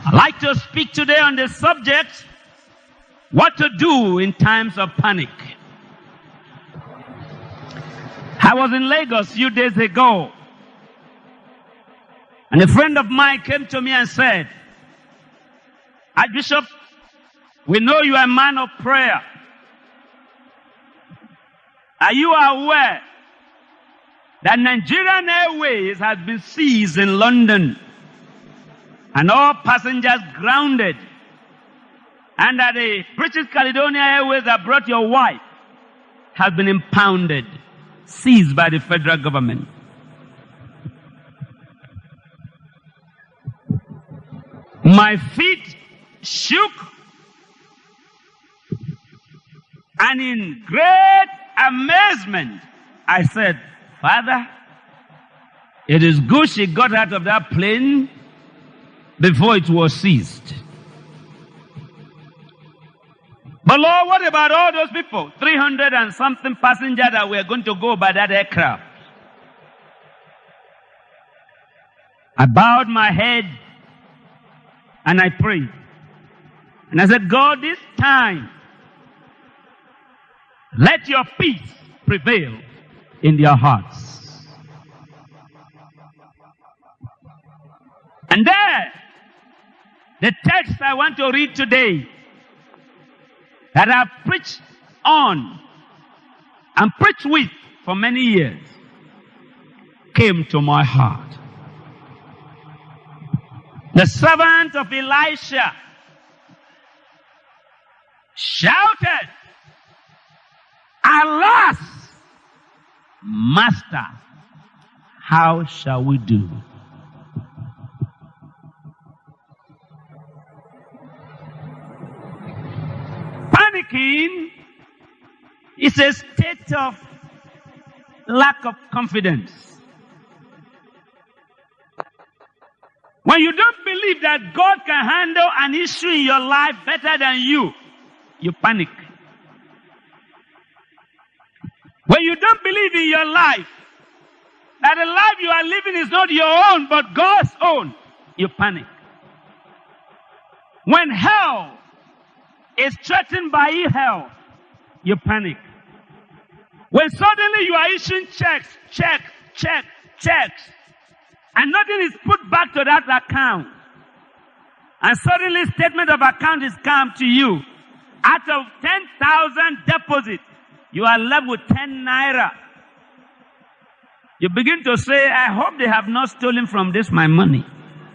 I'd like to speak today on the subject, what to do in times of panic. I was in Lagos a few days ago, and a friend of mine came to me and said, Archbishop, we know you are a man of prayer. Are you aware that Nigerian Airways has been seized in London and all passengers grounded, and that the British Caledonia Airways that brought your wife has been impounded, seized by the federal government? My feet shook, and in great amazement, I said, Father, it is good she got out of that plane before it was seized. But Lord, what about all those people, 300 and something passengers that were going to go by that aircraft? I bowed my head and I prayed. And I said, God, this time, let your peace prevail in their hearts. And there, the text I want to read today, that I've preached on and preached with for many years, came to my heart. The servant of Elisha shouted, Alas, Master, how shall we do? Panicking is a state of lack of confidence. When you don't believe that God can handle an issue in your life better than you panic. When you don't believe in your life, that the life you are living is not your own, but God's own, you panic. When hell is threatened by hell, you panic. When suddenly you are issuing checks, and nothing is put back to that account, and suddenly statement of account is come to you, out of 10,000 deposits, you are left with 10 naira. You begin to say, I hope they have not stolen from this my money.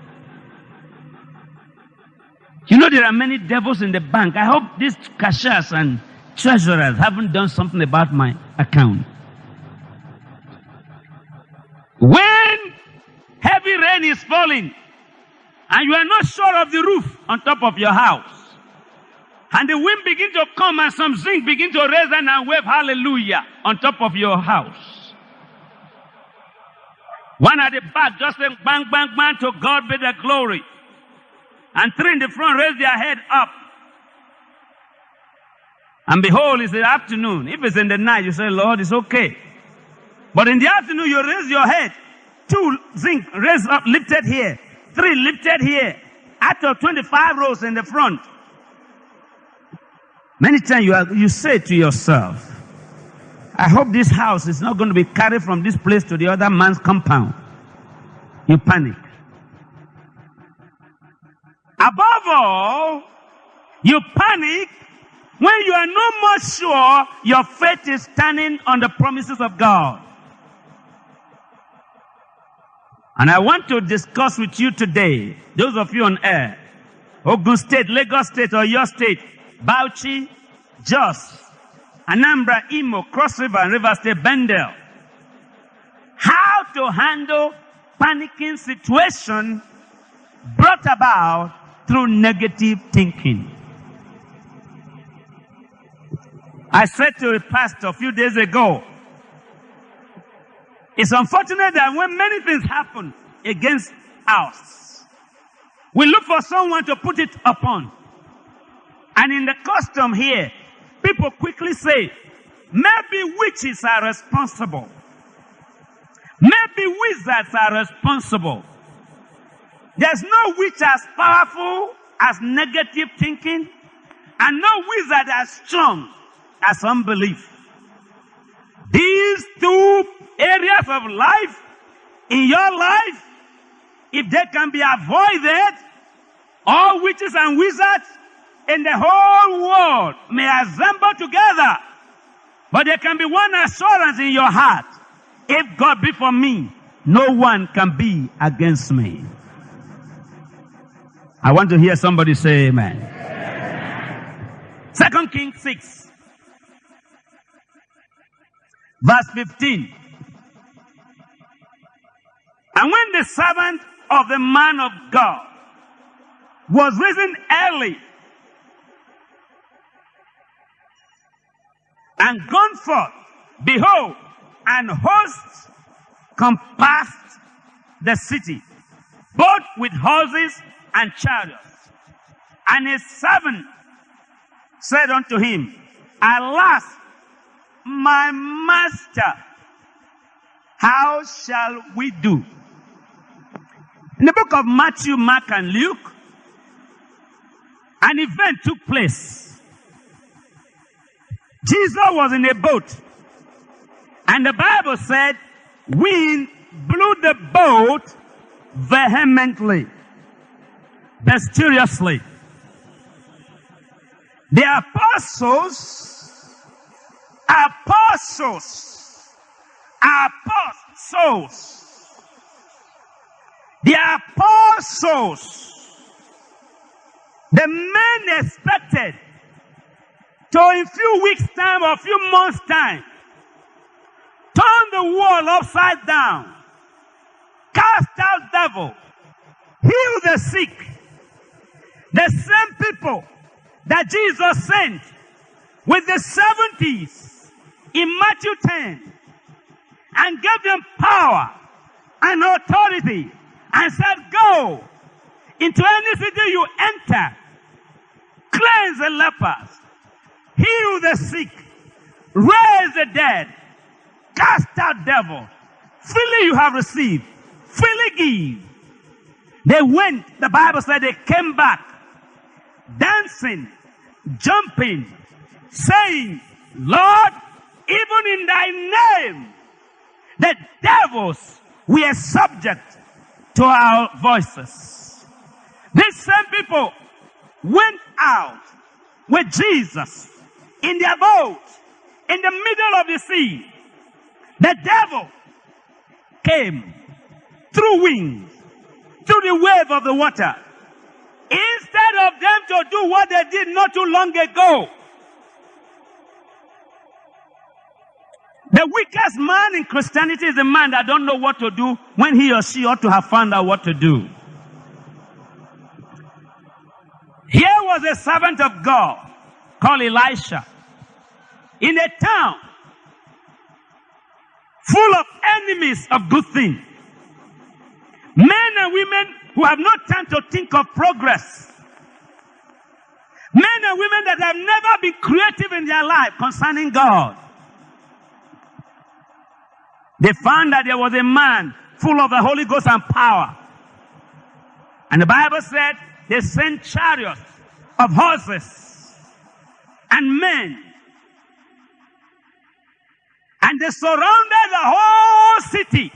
You know there are many devils in the bank. I hope these cashiers and treasurers haven't done something about my account. When heavy rain is falling and you are not sure of the roof on top of your house, and the wind begin to come and some zinc begin to raise and wave hallelujah on top of your house. One at the back just saying bang, bang, bang, to God be the glory. And three in the front raise their head up. And behold, it's the afternoon. If it's in the night, you say, Lord, it's okay. But in the afternoon, you raise your head. 2 zinc raised up, lifted here. 3 lifted here. Out of 25 rows in the front. Many times you say to yourself, I hope this house is not going to be carried from this place to the other man's compound. You panic. Above all, you panic when you are no more sure your faith is standing on the promises of God. And I want to discuss with you today, those of you on air, Ogun State, Lagos State, or your state, Bauchi, Jos, Anambra, Imo, Cross River, and River State, Bendel. How to handle panicking situation brought about through negative thinking. I said to a pastor a few days ago, it's unfortunate that when many things happen against us, we look for someone to put it upon. And in the custom here, people quickly say, maybe witches are responsible. Maybe wizards are responsible. There's no witch as powerful as negative thinking, and no wizard as strong as unbelief. These two areas of life in your life, if they can be avoided, all witches and wizards in the whole world may assemble together. But there can be one assurance in your heart. If God be for me, no one can be against me. I want to hear somebody say amen. 2 Kings 6, verse 15. And when the servant of the man of God was risen early and gone forth, behold, an host compassed the city, both with horses and chariots. And his servant said unto him, Alas, my master, how shall we do? In the book of Matthew, Mark, and Luke, an event took place. Jesus was in a boat, and the Bible said, wind blew the boat vehemently, boisterously. The apostles, the apostles, the men expected to in few weeks' time or few months' time turn the world upside down, cast out devil, heal the sick. The same people that Jesus sent with the 70s in Matthew 10 and gave them power and authority and said, go into any city you enter, cleanse the lepers, heal the sick, raise the dead, cast out devils. Freely you have received, freely give. They went, the Bible said they came back, dancing, jumping, saying, Lord, even in thy name, the devils were subject to our voices. These same people went out with Jesus in their boat in the middle of the sea. The devil came through winds, through the wave of the water. Instead of them to do what they did not too long ago, the weakest man in Christianity is the man that don't know what to do when he or she ought to have found out what to do. Here was a servant of God called Elisha in a town full of enemies of good things. Men and women who have no time to think of progress. Men and women that have never been creative in their life concerning God. They found that there was a man full of the Holy Ghost and power. And the Bible said they sent chariots of horses and men. And they surrounded the whole city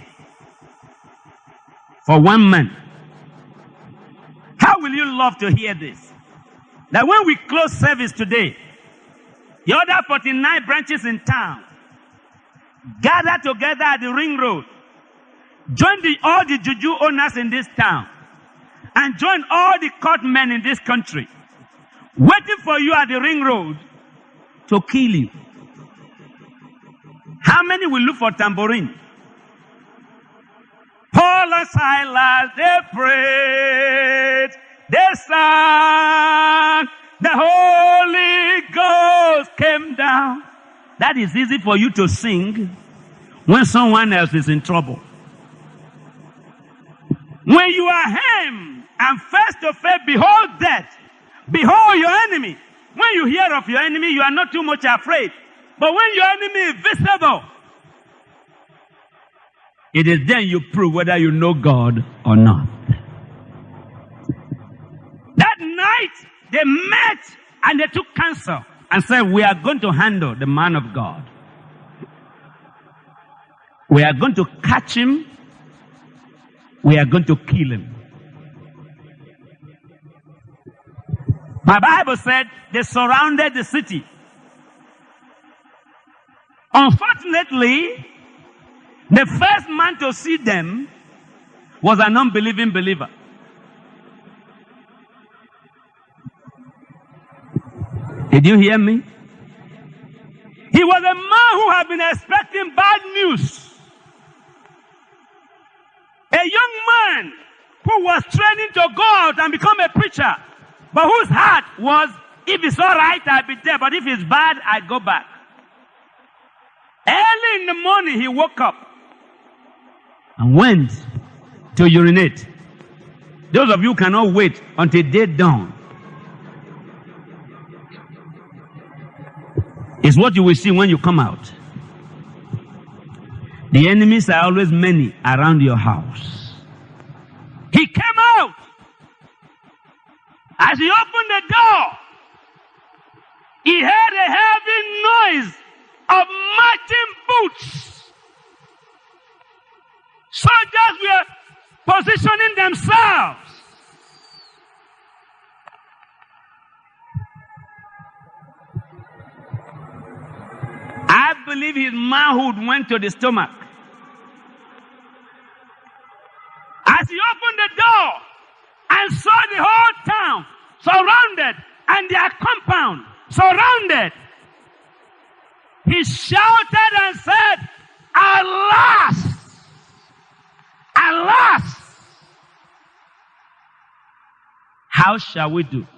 for one man. How will you love to hear this? That when we close service today, the other 49 branches in town gather together at the ring road, join all the juju owners in this town, and join all the court men in this country, waiting for you at the ring road to kill you. How many will look for tambourine? Paul and Silas, they prayed, they sang, the Holy Ghost came down. That is easy for you to sing when someone else is in trouble. When you are him and face to face, behold death, behold your enemy. When you hear of your enemy, you are not too much afraid. But when your enemy is visible, it is then you prove whether you know God or not. night, they met and they took counsel and said, we are going to handle the man of God. We are going to catch him. We are going to kill him. My Bible said they surrounded the city. Unfortunately, the first man to see them was an unbelieving believer. Did you hear me? He was a man who had been expecting bad news. A young man who was training to go out and become a preacher, but whose heart was, if it's all right, I'll be there, but if it's bad, I go back. Early in the morning, he woke up and went to urinate. Those of you cannot wait until day dawn. It's what you will see when you come out. The enemies are always many around your house. He came out. As he opened the door, he heard a heavy noise of marching boots. Soldiers were positioning themselves. I believe his manhood went to the stomach. As he opened the door and saw the whole town surrounded and their compound surrounded, he shouted and said, "Alas! Alas! How shall we do?"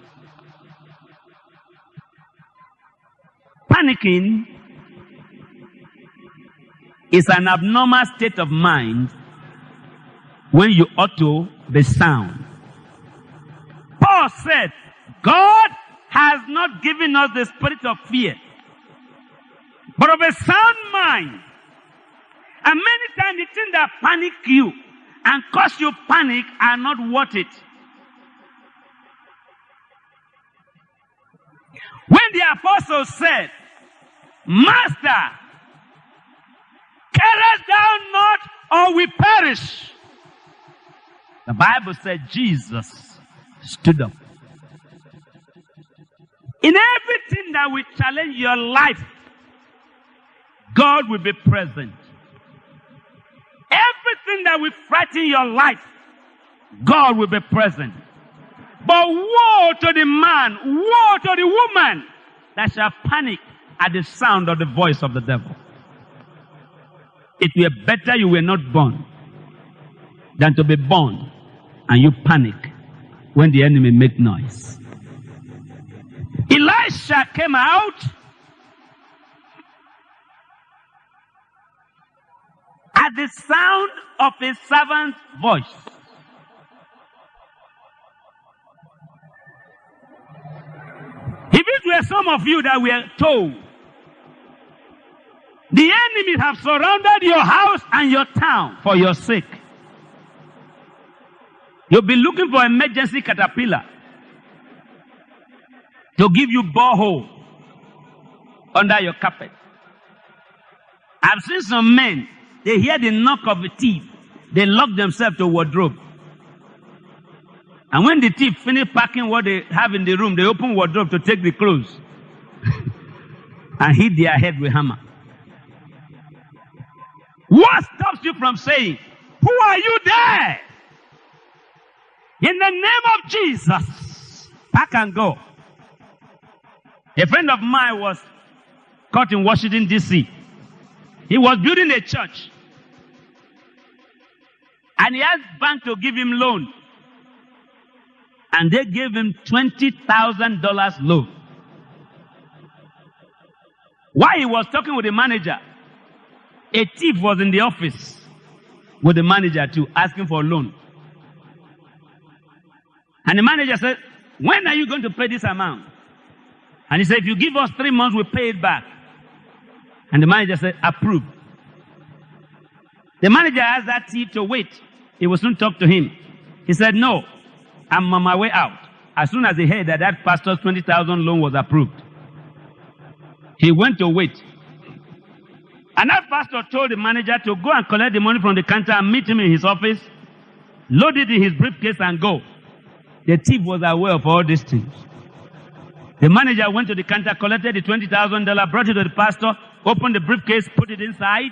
Panicking is an abnormal state of mind when you ought to be sound. Paul said, God has not given us the spirit of fear, but of a sound mind. And many times the things that panic you and cause you panic are not worth it. When the apostles said, "Master, carest thou not, or we perish?" The Bible said Jesus stood up. In everything that will challenge your life, God will be present. Everything that will frighten your life, God will be present. But woe to the man, woe to the woman that shall panic at the sound of the voice of the devil. It were better you were not born than to be born and you panic when the enemy make noise. Elisha came out at the sound of his servant's voice. If it were some of you that were told, the enemies have surrounded your house and your town for your sake, you'll be looking for emergency caterpillar to give you borehole under your carpet. I've seen some men, they hear the knock of a thief, they lock themselves to wardrobe. And when the thief finish packing what they have in the room, they open wardrobe to take the clothes and hit their head with hammer. What stops you from saying, "Who are you there? In the name of Jesus, pack and go"? A friend of mine was caught in Washington, D.C. He was building a church. And he asked bank to give him loan. And they gave him $20,000 loan. While he was talking with the manager, a thief was in the office with the manager too, asking for a loan. And the manager said, "When are you going to pay this amount?" And he said, "If you give us 3 months, we'll pay it back." And the manager said, "Approved." The manager asked that thief to wait. He will soon talk to him. He said, "No, I'm on my way out." as soon as he heard that that pastor's 20,000 loan was approved, he went to wait. And that pastor told the manager to go and collect the money from the counter and meet him in his office, load it in his briefcase and go. The thief was aware of all these things. The manager went to the counter, collected the $20,000, brought it to the pastor, opened the briefcase, put it inside.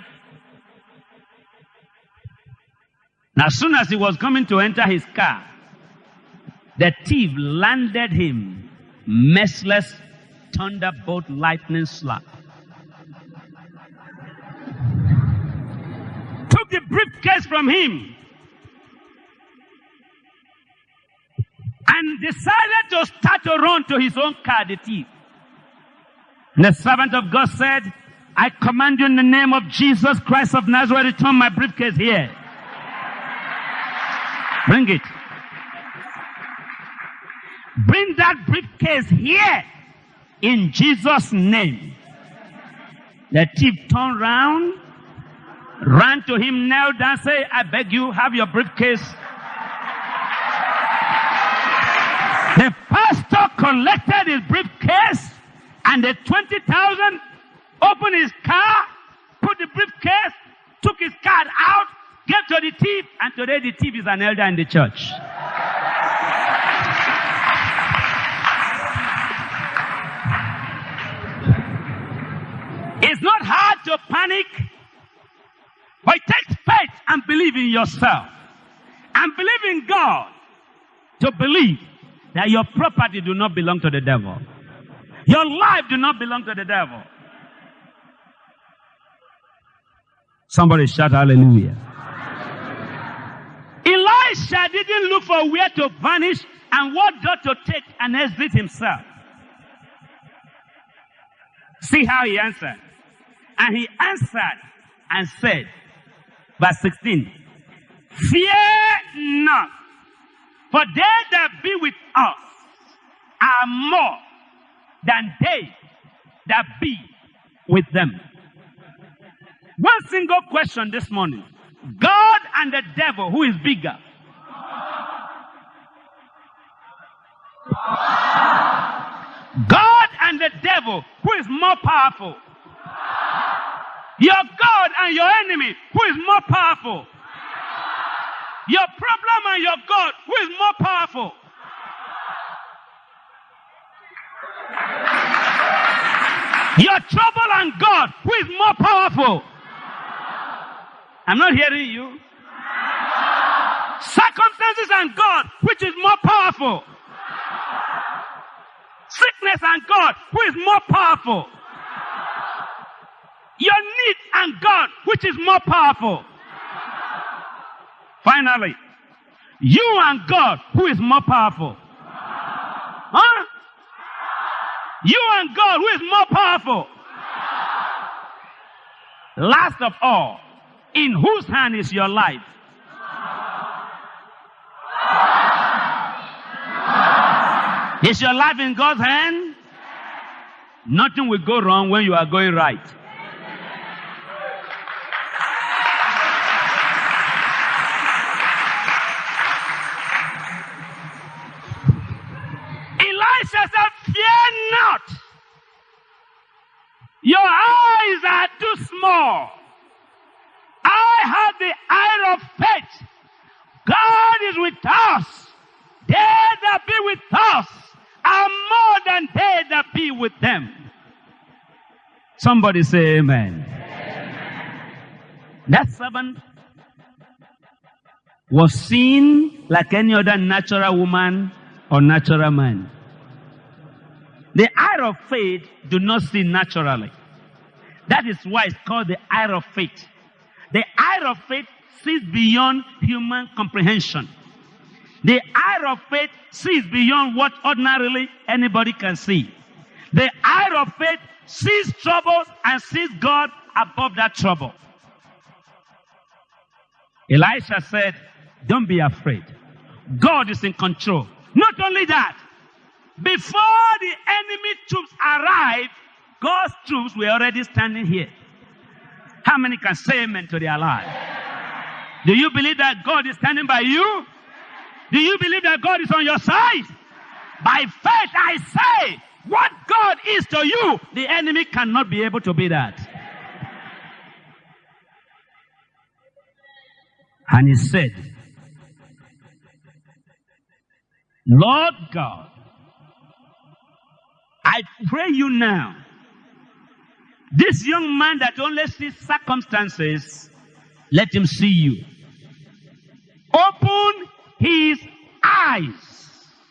Now, as soon as he was coming to enter his car, the thief landed him merciless thunderbolt lightning slap. Took the briefcase from him and decided to start to run to his own car, the thief. And the servant of God said, I command you in the name of Jesus Christ of Nazareth, return my briefcase here. Bring it. Bring that briefcase here in Jesus' name. The thief turned round, ran to him, knelt down, said, I beg you, have your briefcase. The pastor collected his briefcase and the 20,000, opened his car, put the briefcase, took his card out, gave to the thief, and today the thief is an elder in the church. It's not hard to panic, but it takes faith and believe in yourself. And believe in God to believe that your property do not belong to the devil. Your life do not belong to the devil. Somebody shout hallelujah. Elisha didn't look for where to vanish and what door to take and exit himself. See how he answered. And he answered and said, verse 16, fear not, for they that be with us are more than they that be with them. One single question this morning. God and the devil, who is bigger? God and the devil, who is more powerful? Your God and your enemy, who is more powerful? Your problem and your God, who is more powerful? Your trouble and God, who is more powerful? I'm not hearing you. Circumstances and God, which is more powerful? Sickness and God, who is more powerful? Your need and God, which is more powerful? Finally, you and God, who is more powerful? Huh? You and God, who is more powerful? Last of all, in whose hand is your life? Is your life in God's hand? Nothing will go wrong when you are going right. Elisha said, fear not. Your eyes are too small. I have the eye of faith. God is with us. They that be with us are more than they that be with them. Somebody say amen. Amen. That servant was seen like any other natural woman or natural man. The eye of faith do not see naturally. That is why it's called the eye of faith. The eye of faith sees beyond human comprehension. The eye of faith sees beyond what ordinarily anybody can see. The eye of faith sees trouble and sees God above that trouble. Elisha said, don't be afraid. God is in control. Not only that, before the enemy troops arrived, God's troops were already standing here. How many can say amen to their life? Do you believe that God is standing by you? Do you believe that God is on your side? By faith I say, what God is to you, the enemy cannot be able to be that. And he said, Lord God, I pray you now, this young man that only sees circumstances, let him see you. Open his eyes.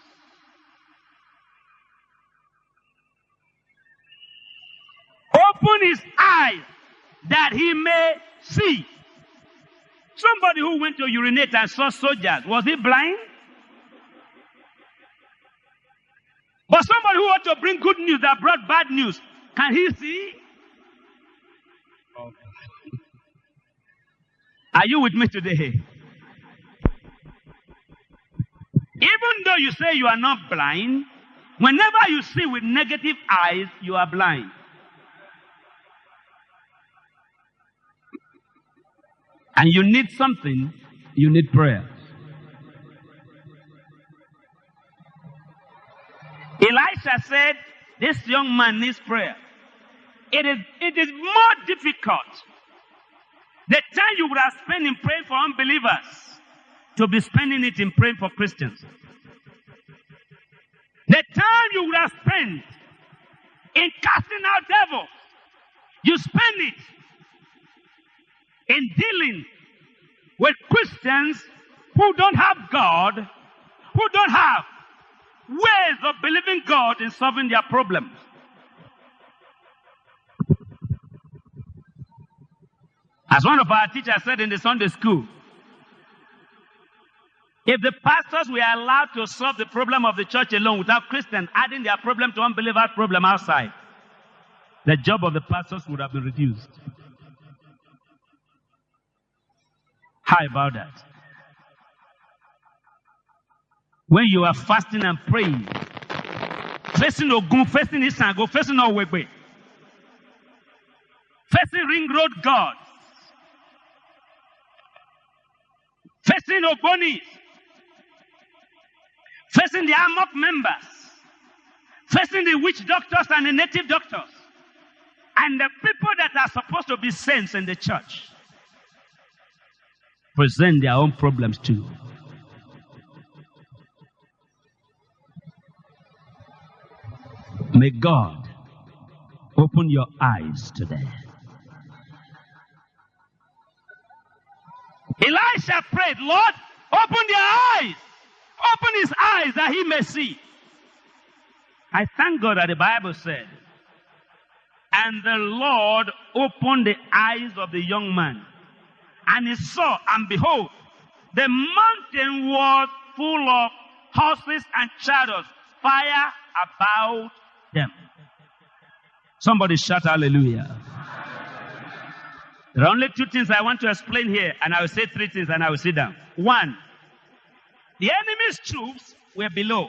Open his eyes that he may see. Somebody who went to urinate and saw soldiers, was he blind? But somebody who ought to bring good news that brought bad news, can he see? Are you with me today? Even though you say you are not blind, whenever you see with negative eyes, you are blind. And you need something, you need prayer. Elisha said, this young man needs prayer. It is more difficult, the time you would have spent in praying for unbelievers, to be spending it in praying for Christians. The time you would have spent in casting out devils, you spend it in dealing with Christians who don't have God, who don't have ways of believing God in solving their problems. As one of our teachers said in the Sunday school, if the pastors were allowed to solve the problem of the church alone without Christians adding their problem to unbelievers' problem outside, the job of the pastors would have been reduced. How about that? When you are fasting and praying, facing Ogun, facing Isango, facing Owegbe, facing Ring Road gods, facing Ogbonis, facing the Amok members, facing the witch doctors and the native doctors, and the people that are supposed to be saints in the church, present their own problems too. May God open your eyes today. Elisha prayed, Lord, open their eyes. Open his eyes that he may see. I thank God that the Bible said, and the Lord opened the eyes of the young man. And he saw, and behold, the mountain was full of horses and chariots, fire about them. Somebody shout hallelujah. There are only two things I want to explain here, and I will say three things and I will sit down. One, the enemy's troops were below.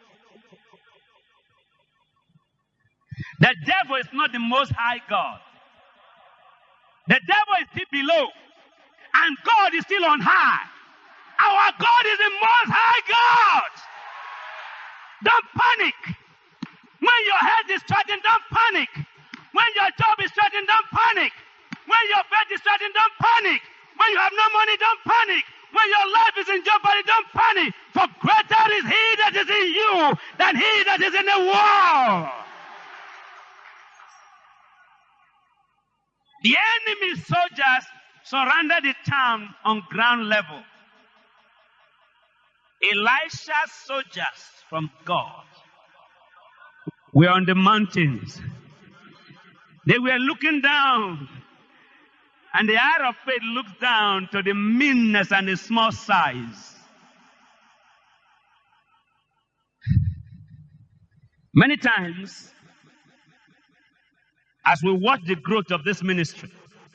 The devil is not the most high God. The devil is still below, and God is still on high. Our God is the most high God. Don't panic. When your head is threatened, don't panic. When your job is threatened, don't panic. When your bed is threatened, don't panic. When you have no money, don't panic. When your life is in jeopardy, don't panic. For greater is he that is in you than he that is in the world. The enemy soldiers surrounded the town on ground level. Elisha's soldiers from God were on the mountains. They were looking down, and the eye of faith looks down to the meanness and the small size. Many times, as we watch the growth of this ministry,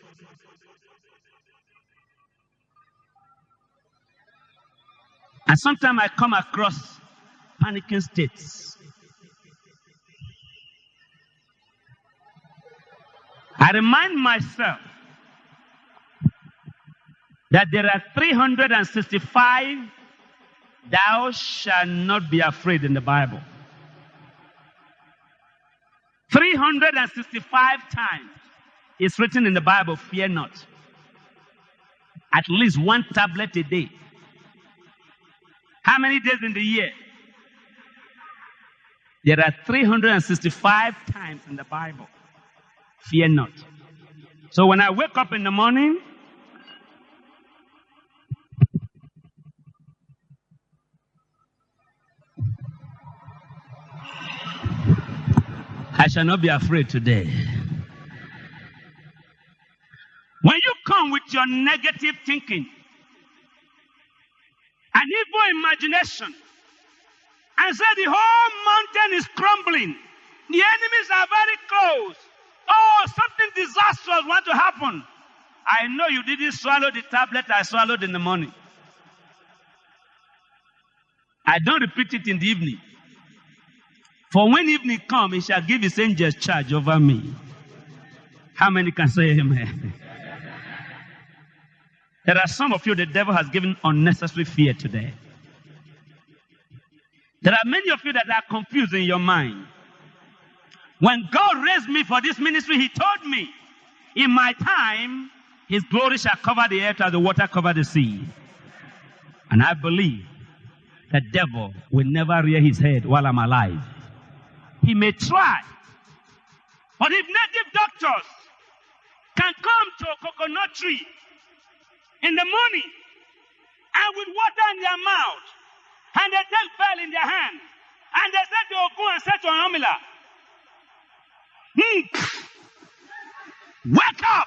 and sometimes I come across panicking states. I remind myself that there are 365 thou shalt not be afraid in the Bible. 365 times it's written in the Bible, fear not. At least one tablet a day. How many days in the year? There are 365 times in the Bible. Fear not. So when I wake up in the morning, I shall not be afraid today. When you come with your negative thinking, an evil imagination, and say the whole mountain is crumbling, the enemies are very close, oh, something disastrous wants to happen, I know you didn't swallow the tablet I swallowed in the morning. I don't repeat it in the evening. For when evening comes, he shall give his angels charge over me. How many can say amen? There are some of you the devil has given unnecessary fear today. There are many of you that are confused in your mind. When God raised me for this ministry, he told me, in my time, his glory shall cover the earth as the water cover the sea. And I believe the devil will never rear his head while I'm alive. He may try. But if native doctors can come to a coconut tree in the morning and with water in their mouth, and they take bell in their hand, and they say to Ogun and say to Amila, wake up!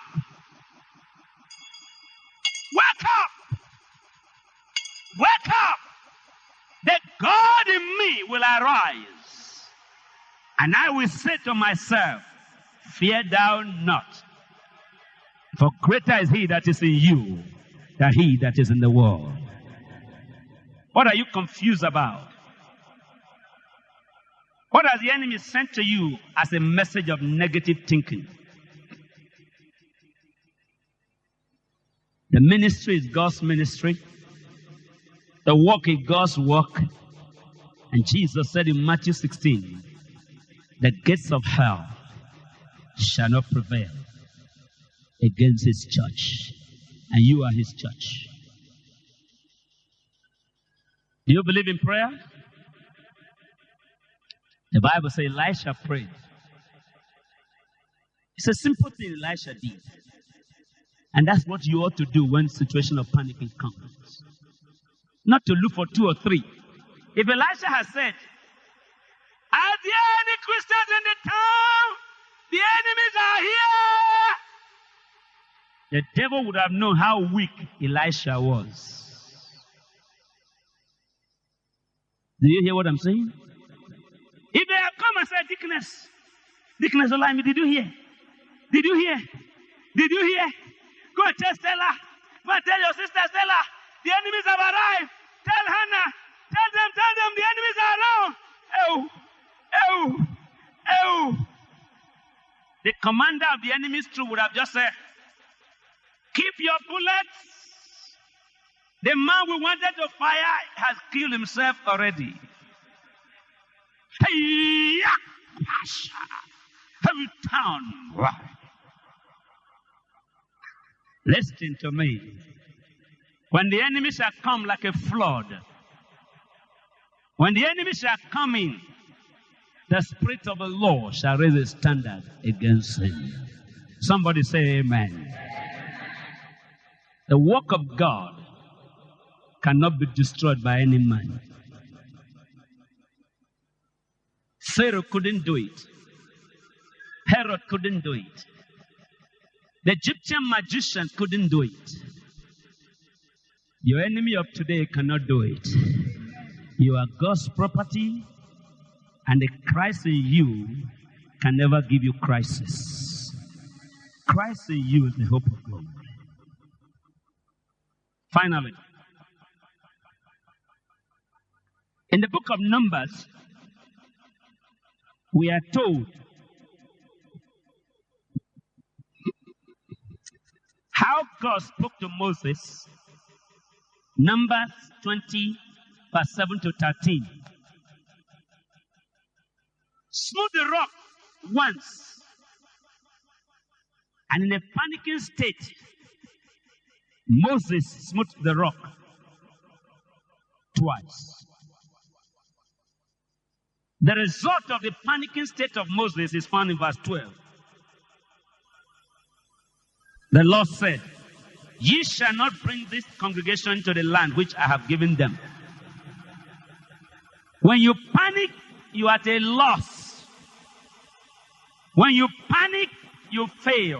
Wake up! Wake up! The God in me will arise, and I will say to myself, fear thou not, for greater is he that is in you than he that is in the world. What are you confused about? What has the enemy sent to you as a message of negative thinking? The ministry is God's ministry. The work is God's work. And Jesus said in Matthew 16, the gates of hell shall not prevail against his church. And you are his church. Do you believe in prayer? The Bible says Elisha prayed. It's a simple thing Elisha did. And that's what you ought to do when situation of panic comes. Not to look for 2 or 3. If Elisha has said, are there any Christians in the town? The enemies are here. The devil would have known how weak Elisha was. Do you hear what I'm saying? If they have come and said, Deaconess Olaimi, did you hear? Did you hear? Did you hear? Go and tell Stella. Go and tell your sister Stella. The enemies have arrived. Tell Hannah. Tell them the enemies are around. The commander of the enemy's troop would have just said, keep your bullets. The man we wanted to fire has killed himself already. Every town. Listen to me. When the enemy shall come like a flood, when the enemy shall come in, the Spirit of the Lord shall raise a standard against him. Somebody say amen. The work of God cannot be destroyed by any man. Pharaoh couldn't do it. Herod couldn't do it. The Egyptian magician couldn't do it. Your enemy of today cannot do it. You are God's property, and the Christ in you can never give you crisis. Christ in you is the hope of glory. Finally, in the book of Numbers, we are told how God spoke to Moses. Numbers 20, verse 7 to 13. Smote the rock once. And in a panicking state, Moses smote the rock twice. The result of the panicking state of Moses is found in verse 12. The Lord said, "Ye shall not bring this congregation to the land which I have given them." When you panic, you are at a loss. When you panic, you fail.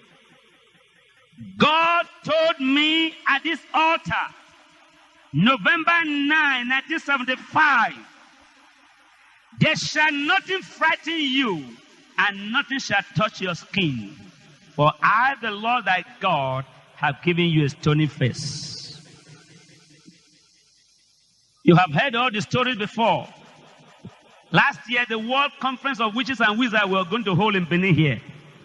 God told me at this altar, November 9, 1975, "There shall nothing frighten you, and nothing shall touch your skin. For I, the Lord thy God, have given you a stony face." You have heard all the stories before. Last year, the World Conference of Witches and Wizards were going to hold in Benin here.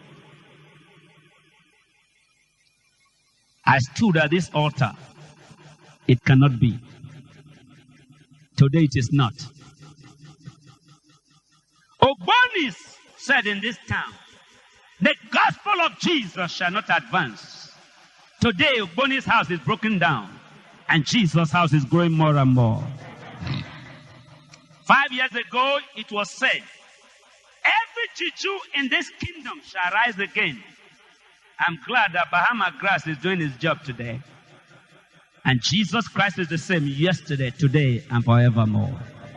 I stood at this altar. It cannot be. Today it is not. Ogbonis said in this town, "The gospel of Jesus shall not advance." Today, Ogbonis' house is broken down, and Jesus' house is growing more and more. 5 years ago, it was said, "Every juju in this kingdom shall rise again." I'm glad that Bahama Grass is doing his job today. And Jesus Christ is the same yesterday, today, and forevermore.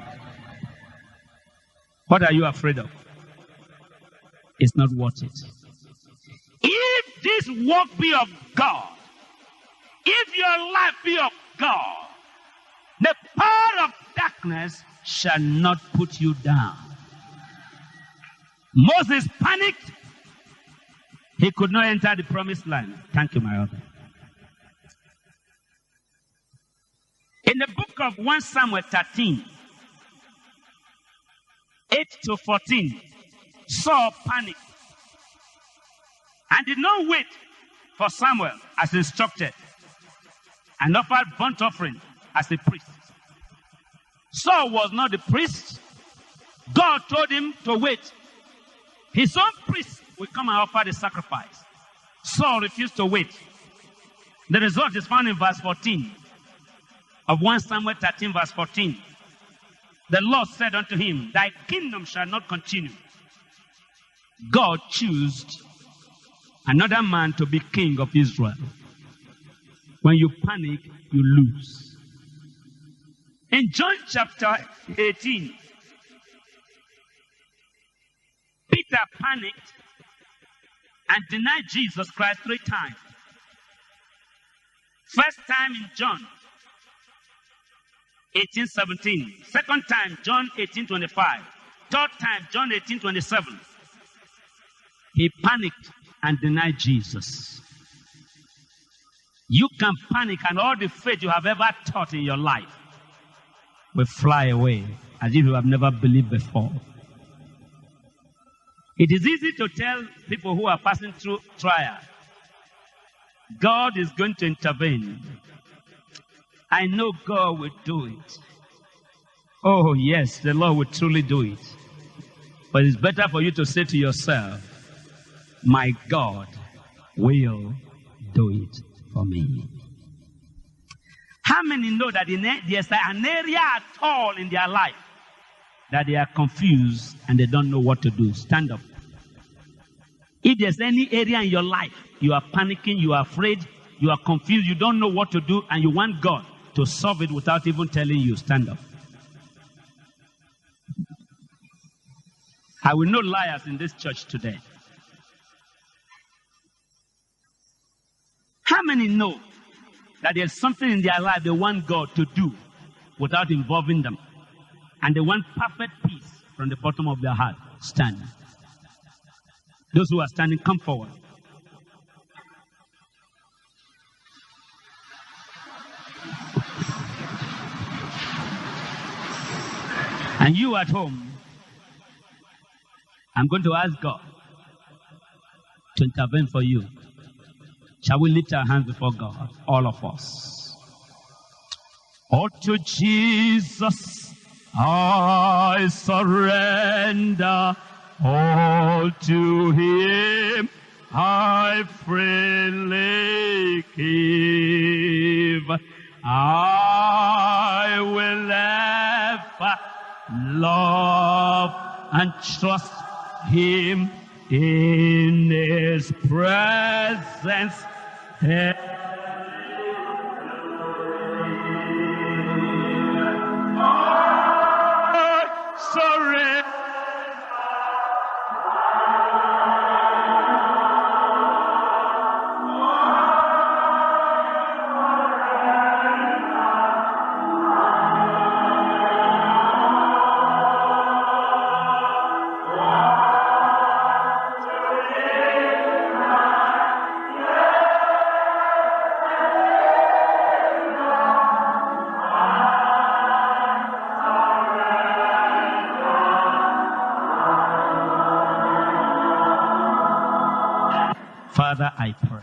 What are you afraid of? It's not worth it. If this work be of God, if your life be of God, the power of darkness shall not put you down. Moses panicked. He could not enter the promised land. Thank you, my brother. In the book of 1 Samuel 13, 8 to 14, Saul panicked and did not wait for Samuel as instructed and offered burnt offering as a priest. Saul was not the priest. God told him to wait. His own priest will come and offer the sacrifice. Saul refused to wait. The result is found in verse 14 of 1 Samuel 13, verse 14. The Lord said unto him, "Thy kingdom shall not continue." God chose another man to be king of Israel. When you panic, you lose. In John chapter 18, Peter panicked and denied Jesus Christ 3 times. First time in John 18:17. Second time, John 18:25. Third time, John 18:27. He panicked and denied Jesus. You can panic and all the faith you have ever taught in your life will fly away as if you have never believed before. It is easy to tell people who are passing through trial, God is going to intervene. I know God will do it. Oh, yes, the Lord will truly do it. But it's better for you to say to yourself, my God will do it for me. How many know that there's an area at all in their life that they are confused and they don't know what to do? Stand up. If there's any area in your life, you are panicking, you are afraid, you are confused, you don't know what to do, and you want God to solve it without even telling you, stand up. I will know liars in this church today. How many know that there's something in their life they want God to do without involving them? And they want perfect peace from the bottom of their heart. Stand. Those who are standing, come forward. And you at home, I'm going to ask God to intervene for you. Shall we lift our hands before God, all of us? Oh, to Jesus I surrender all. all to him I freely give. I will ever love and trust him in his presence. Surrender. Father, I pray,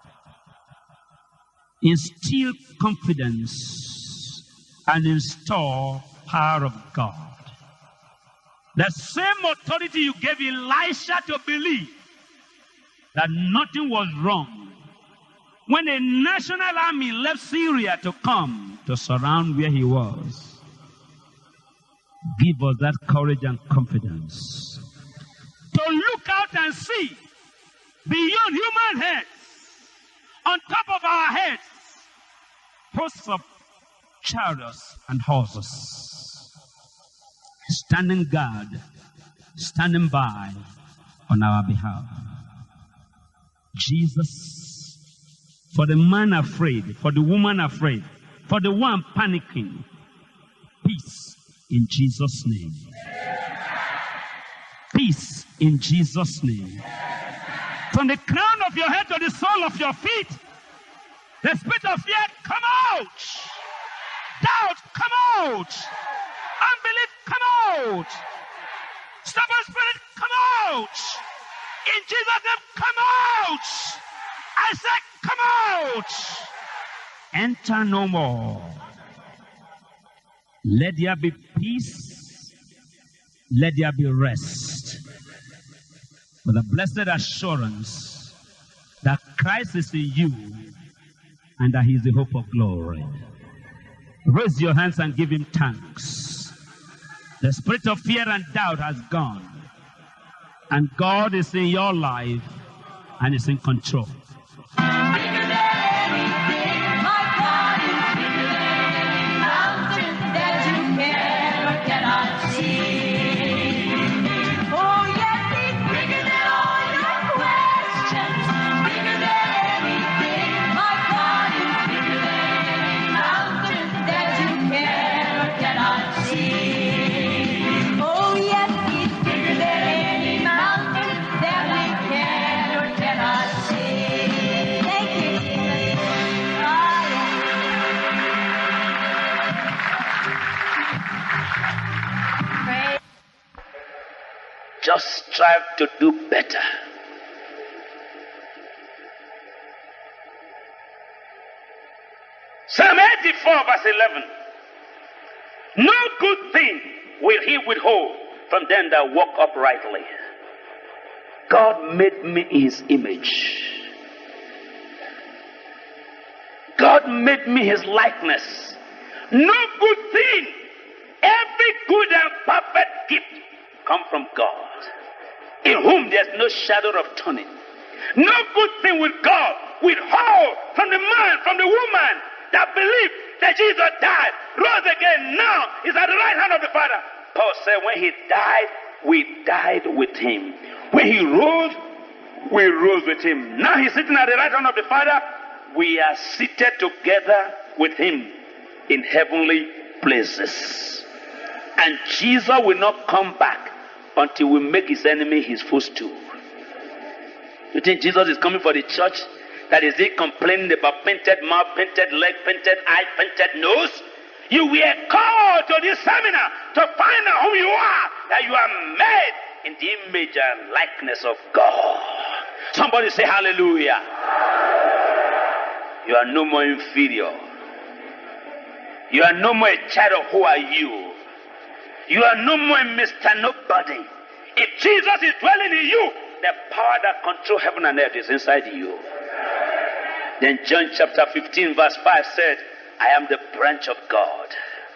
instill confidence and install power of God. The same authority you gave Elisha to believe that nothing was wrong when a national army left Syria to come to surround where he was. Give us that courage and confidence to look out and see beyond human heads, on top of our heads, hosts of chariots and horses, standing guard, standing by on our behalf. Jesus, for the man afraid, for the woman afraid, for the one panicking, peace in Jesus' name. Peace in Jesus' name. From the crown of your head to the sole of your feet, the spirit of fear, come out. Doubt, come out. Unbelief, come out. Stubborn spirit, come out. In Jesus' name, come out. I said, come out. Enter no more. Let there be peace. Let there be rest. With a blessed assurance that Christ is in you and that he is the hope of glory. Raise your hands and give him thanks. The spirit of fear and doubt has gone. And God is in your life and is in control. Just strive to do better. Psalm 84 verse 11. No good thing will he withhold from them that walk uprightly. God made me in his image. God made me his likeness. No good thing, every good and perfect gift come from God, in whom there's no shadow of turning. No good thing will God withhold from the man, from the woman that believed that Jesus died, rose again, now is at the right hand of the Father. Paul said when he died, we died with him. When he rose, we rose with him. Now he's sitting at the right hand of the Father. We are seated together with him in heavenly places. And Jesus will not come back until we make his enemy his footstool. You think Jesus is coming for the church? That is he complaining about painted mouth, painted leg, painted eye, painted nose? You were called to this seminar to find out who you are, that you are made in the image and likeness of God. Somebody say hallelujah. You are no more inferior. You are no more a child of who are you. You are no more a Mr. Nobody. If Jesus is dwelling in you, the power that controls heaven and earth is inside you. Then John chapter 15 verse 5 said, I am the branch of God.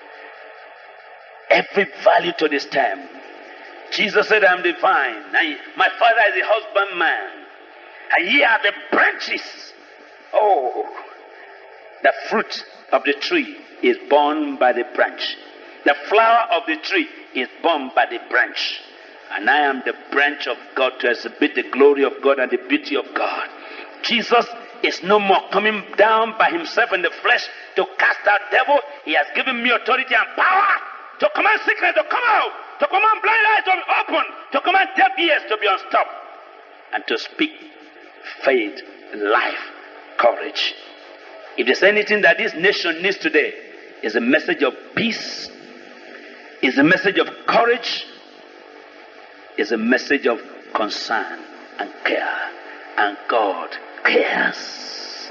Every value to this time. Jesus said, I am the vine. And my Father is the husbandman. And ye are the branches. Oh, the fruit of the tree is borne by the branch. The flower of the tree is borne by the branch. And I am the branch of God to exhibit the glory of God and the beauty of God. Jesus is no more coming down by himself in the flesh to cast out devil. He has given me authority and power to command sickness to come out, to command blind eyes to be open, to command deaf ears to be unstopped, and to speak faith, life, courage. If there's anything that this nation needs today, is a message of peace, is a message of courage, is a message of concern and care. And God cares.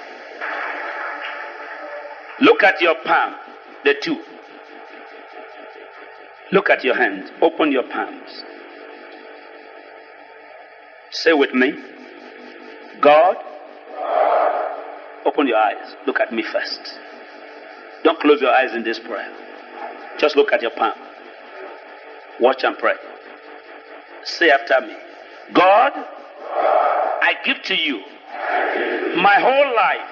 Look at your palm, the two. Look at your hands. Open your palms. Say with me, God. Open your eyes. Look at me first. Don't close your eyes in this prayer. Just look at your palm. Watch and pray. Say after me, God, I give to you my whole life.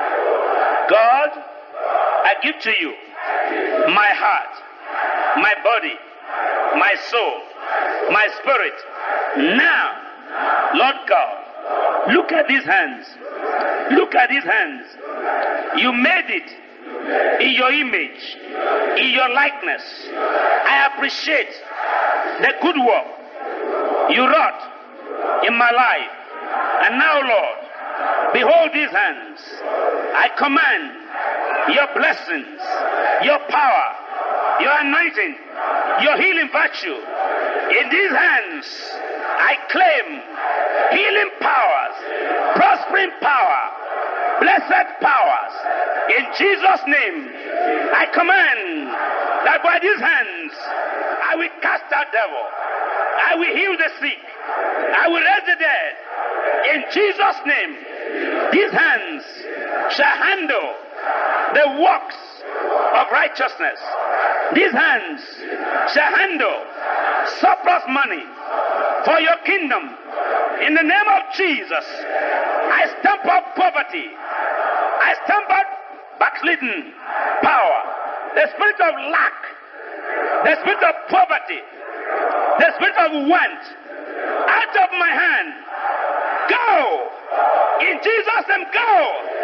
God, I give to you my heart, my body, my soul, my spirit. Now, Lord God, look at these hands. Look at these hands. You made it in your image, in your likeness. I appreciate the good work you wrought in my life. And now, Lord, behold these hands. I command your blessings, your power, your anointing, your healing virtue. In these hands, I claim healing powers, prospering power, blessed powers. In Jesus' name, I command that by these hands, I will cast out devil. I will heal the sick. I will raise the dead. In Jesus' name, these hands shall handle the works of righteousness. These hands shall handle surplus money for your kingdom. In the name of Jesus, I stamp out poverty. I stamp out backslidden power. The spirit of lack, the spirit of poverty, the spirit of want, out of my hand. Go! In Jesus' name, go!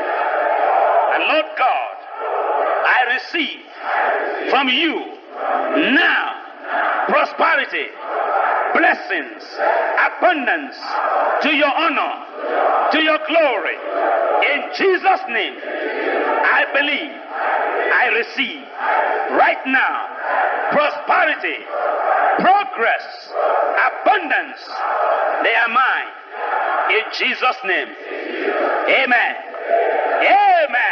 And Lord God, I receive from you now prosperity, blessings, abundance, to your honor, to your glory. In Jesus' name, I believe, I receive right now prosperity, progress, abundance. They are mine. In Jesus' name, amen. Amen.